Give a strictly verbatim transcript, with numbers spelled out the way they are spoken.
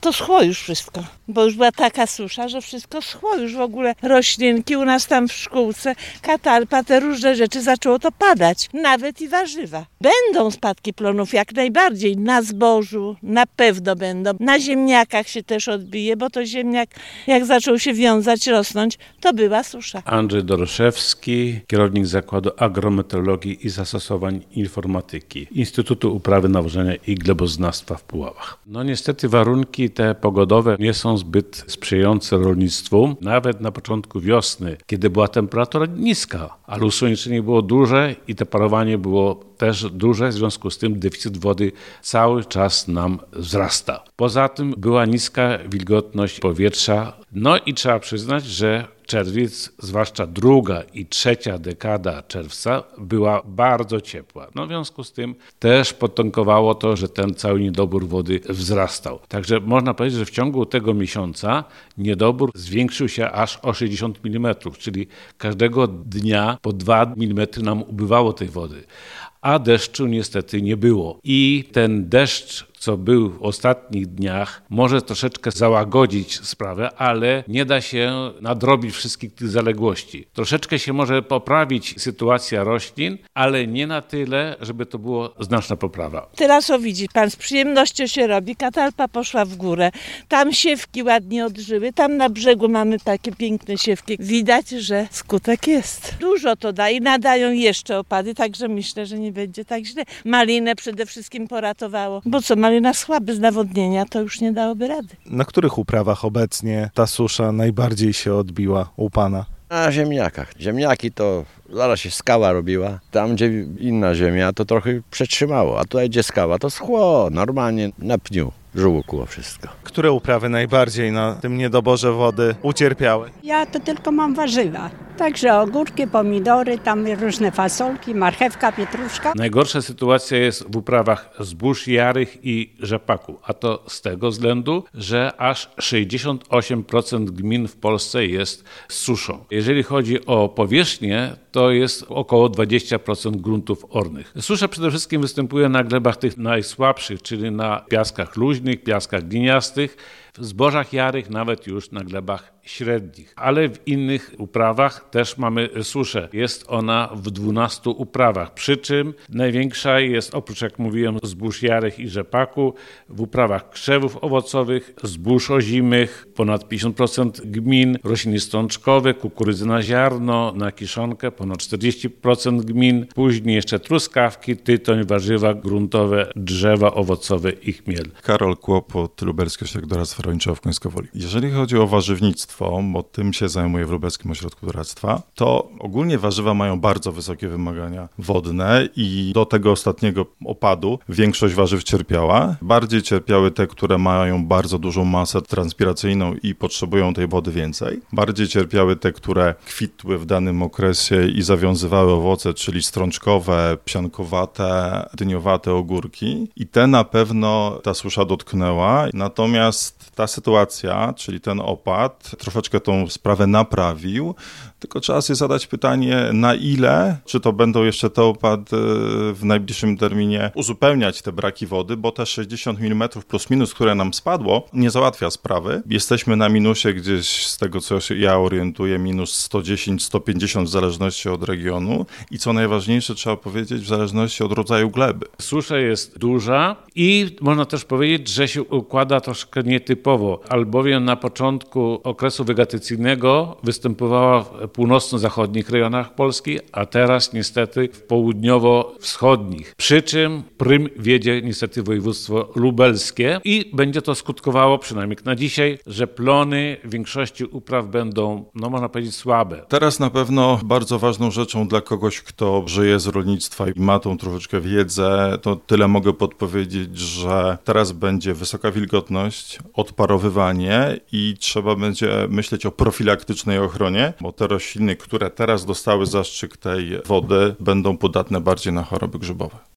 To schło już wszystko, bo już była taka susza, że wszystko schło już w ogóle. Roślinki u nas tam w szkółce, katalpa, te różne rzeczy, zaczęło to padać. Nawet i warzywa. Będą spadki plonów jak najbardziej. Na zbożu na pewno będą. Na ziemniakach się też odbije, bo to ziemniak jak zaczął się wiązać, rosnąć, to była susza. Andrzej Doroszewski, kierownik Zakładu Agrometeorologii i Zastosowań Informatyki Instytutu Uprawy, Nawożenia i Gleboznawstwa w Puławach. No niestety warunki te pogodowe nie są zbyt sprzyjające rolnictwu. Nawet na początku wiosny, kiedy była temperatura niska, ale usłonecznienie było duże i to parowanie było też duże, w związku z tym deficyt wody cały czas nam wzrasta. Poza tym była niska wilgotność powietrza, no i trzeba przyznać, że czerwiec, zwłaszcza druga i trzecia dekada czerwca była bardzo ciepła. No w związku z tym też potęgowało to, że ten cały niedobór wody wzrastał. Także można powiedzieć, że w ciągu tego miesiąca niedobór zwiększył się aż o sześćdziesiąt milimetrów, czyli każdego dnia po dwa milimetry nam ubywało tej wody. A deszczu niestety nie było. I ten deszcz, co był w ostatnich dniach, może troszeczkę załagodzić sprawę, ale nie da się nadrobić wszystkich tych zaległości. Troszeczkę się może poprawić sytuacja roślin, ale nie na tyle, żeby to było znaczna poprawa. Teraz o widzi pan, z przyjemnością się robi, katalpa poszła w górę, tam siewki ładnie odżyły, tam na brzegu mamy takie piękne siewki. Widać, że skutek jest. Dużo to da i nadają jeszcze opady, także myślę, że nie będzie tak źle. Malinę przede wszystkim poratowało, bo co, malina słaby z nawodnienia, to już nie dałoby rady. Na których uprawach obecnie ta susza najbardziej się odbiła u pana? Na ziemniakach. Ziemniaki to zaraz się skała robiła. Tam, gdzie inna ziemia, to trochę przetrzymało. A tutaj, gdzie skała, to schło. Normalnie na pniu żółkło wszystko. Które uprawy najbardziej na tym niedoborze wody ucierpiały? Ja to tylko mam warzywa. Także ogórki, pomidory, tam różne fasolki, marchewka, pietruszka. Najgorsza sytuacja jest w uprawach zbóż jarych i rzepaku, a to z tego względu, że aż sześćdziesiąt osiem procent gmin w Polsce jest z suszą. Jeżeli chodzi o powierzchnię, to jest około dwadzieścia procent gruntów ornych. Susza przede wszystkim występuje na glebach tych najsłabszych, czyli na piaskach luźnych, piaskach gliniastych, w zbożach jarych, nawet już na glebach średnich. Ale w innych uprawach też mamy suszę. Jest ona w dwunastu uprawach, przy czym największa jest, oprócz jak mówiłem, zbóż jarych i rzepaku, w uprawach krzewów owocowych, zbóż ozimych, ponad pięćdziesiąt procent gmin, rośliny strączkowe, kukurydzy na ziarno, na kiszonkę, ponad czterdzieści procent gmin, później jeszcze truskawki, tytoń, warzywa gruntowe, drzewa owocowe i chmiel. Karol Kłopot, Lubelskie Ośrodek Doradztwa Rolniczego w Końskowoli. Jeżeli chodzi o warzywnictwo, bo tym się zajmuję w Lubelskim Ośrodku Doradztwa, to ogólnie warzywa mają bardzo wysokie wymagania wodne i do tego ostatniego opadu większość warzyw cierpiała. Bardziej cierpiały te, które mają bardzo dużą masę transpiracyjną i potrzebują tej wody więcej. Bardziej cierpiały te, które kwitły w danym okresie i zawiązywały owoce, czyli strączkowe, psiankowate, dyniowate ogórki. I te na pewno ta susza dotknęła. Natomiast ta sytuacja, czyli ten opad, troszeczkę tą sprawę naprawił, tylko trzeba sobie zadać pytanie, na ile, czy to będą jeszcze te opady w najbliższym terminie uzupełniać te braki wody, bo te sześćdziesiąt milimetrów plus minus, które nam spadło, nie załatwia sprawy. Jesteśmy na minusie gdzieś, z tego co się ja orientuję, minus sto dziesięć sto pięćdziesiąt w zależności od regionu i co najważniejsze trzeba powiedzieć, w zależności od rodzaju gleby. Susza jest duża i można też powiedzieć, że się układa troszkę nietypowo, albowiem na początku okresu wegetacyjnego występowała w północno-zachodnich rejonach Polski, a teraz niestety w południowo-wschodnich. Przy czym prym wiedzie niestety województwo lubelskie i będzie to skutkowało, przynajmniej na dzisiaj, że plony w większości upraw będą, no można powiedzieć, słabe. Teraz na pewno bardzo ważną rzeczą dla kogoś, kto żyje z rolnictwa i ma tą troszeczkę wiedzę, to tyle mogę podpowiedzieć, że teraz będzie wysoka wilgotność, odparowywanie i trzeba będzie myśleć o profilaktycznej ochronie, bo te rośliny, które teraz dostały zastrzyk tej wody, będą podatne bardziej na choroby grzybowe.